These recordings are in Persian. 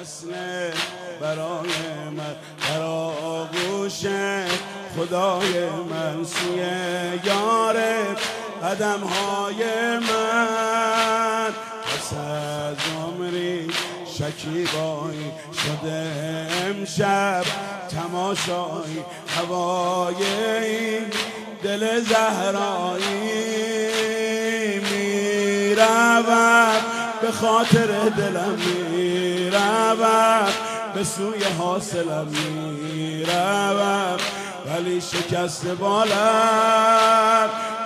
وصله برای من در آغوش خدای من سوی یار قدم‌های من. پس از عمری شکیبایی شده امشب تماشایی هوای این دل زهرایی. میروم به خاطر دلم، میروم به سوی حاصلم، میروم ولی شکست بالم.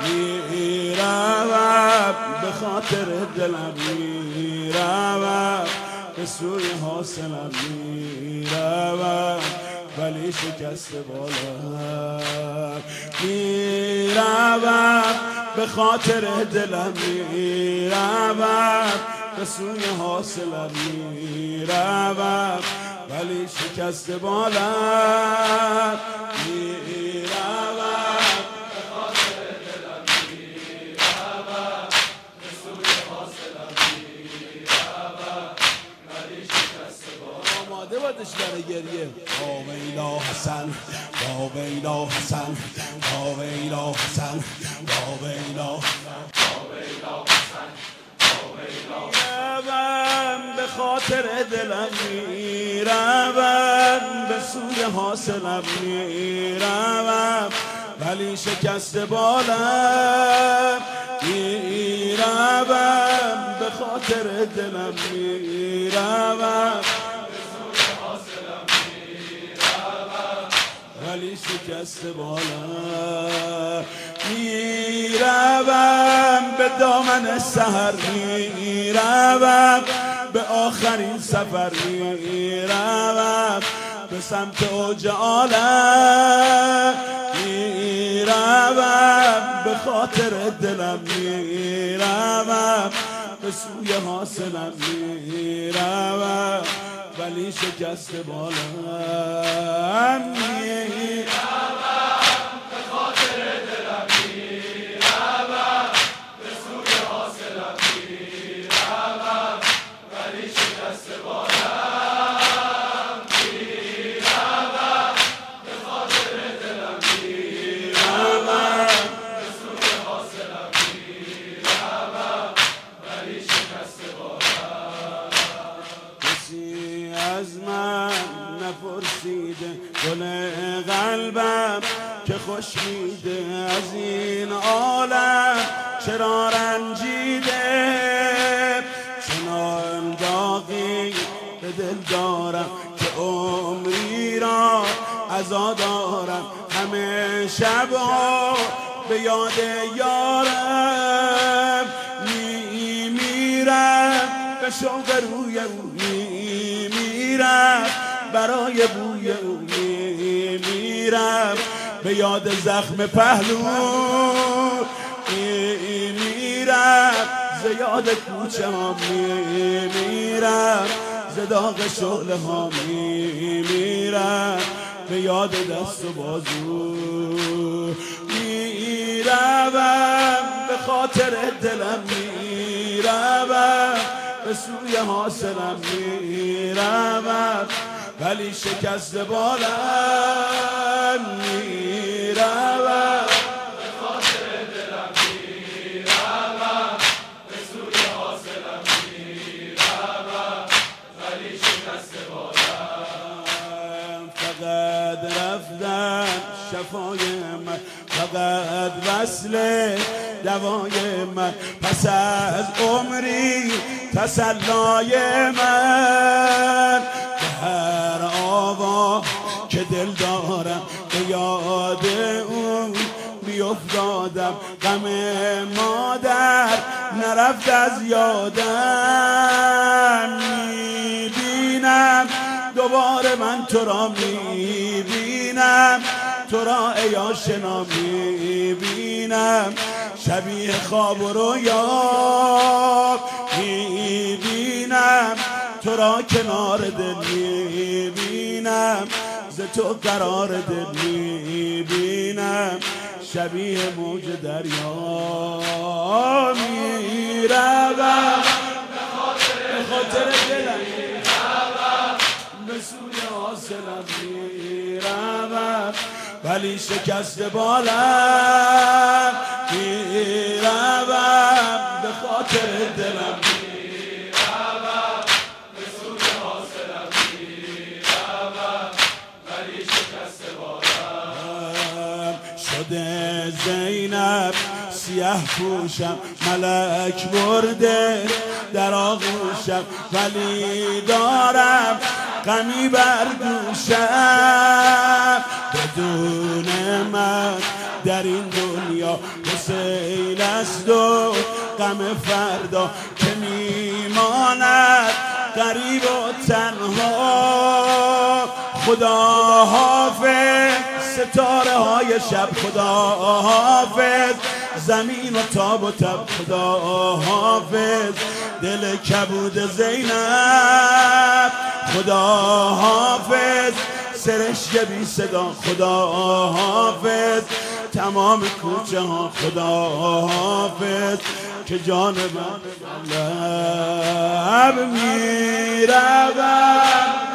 میروم به خاطر دلم، میروم به سوی حاصلم، میروم ولی شکست بالم. میروم به خاطر دلم، میروم به سوی حاصلم، میروم ولی شکست بالم. میروم به خاطر دلم، میروم به سوی حاصلم، میروم ولی شکست بالم. آماده بادش برای گریه. با ویلا حسن، با ویلا حسن، با ویلا حسن، با ویلا، با ویلا حسن، با ویلا. میروم به خاطر دلم، میروم به سوی حاصلم، میروم ولی شکست بالم. میروم به خاطر دلم، میروم ولی شکست بالم. میروم به دامن سحر، میروم به آخرین سفر، میروم به سمت اوج عالم. میروم به خاطر دلم، میروم به سوی حاصلم، میروم ولی شکست بالم. میروم به خاطر دلم، میروم به سوی حاصلم، میروم ولی شکست بالم. میروم به خاطر دلم، میروم به سوی حاصلم، میروم ولی شکست بالم. کسی از من نپرسیده گل قلبم که خوش میده از این عالم چرا رنجیده. چنان داغی به دل دارم که عمری را عزا دارم. همه شبها به یاد یارم میمیرم به شوق روی او، میمیرم برای بوی او، میمیرم به یاد زخم پهلو، میمیرم ز یاد کوچه ها، میمیرم ز داغ شعله ها، میمیرم به یاد دست و بازو. میروم به خاطر دلم، میروم به سوی حاصلم، میروم ولی شکست بالم. میروم به خاطر دلم، میروم به سوی حاصلم، میروم ولی شکست بالم. فقط رفتن شفای من، فقط وصل دوای من، پس از عمری تسلای من. به هر آوا که دل دارم به یاد اون بیفتادم. غم مادر نرفت از یادم. میبینم دوباره من تو را، میبینم تو را ای آشنا، میبینم شبیه خواب و رویا. میبینم تو را کنار دل، میبینم ز تو قرار دل، میبینم شبیه موج دریا. میروم به خاطر دلم، میروم حاصلم میروم ولی شکست بالم میروم به خاطر دلم میروم به سوی حاصلم میروم ولی شکست بالم شده زینب سیاه پوشم ملک برده در آغوشم ولی دارم غمی بر دوشم بدون من در این دنیا حسین است و غم فردا که میماند غریب و تنها خدا حافظ ستاره های شب خدا حافظ زمین و تاب و تب خدا حافظ دل کبود زینب خدا حافظ سرشک بی صدا خدا حافظ تمام کوچه ها خدا حافظ که جان من لب میروم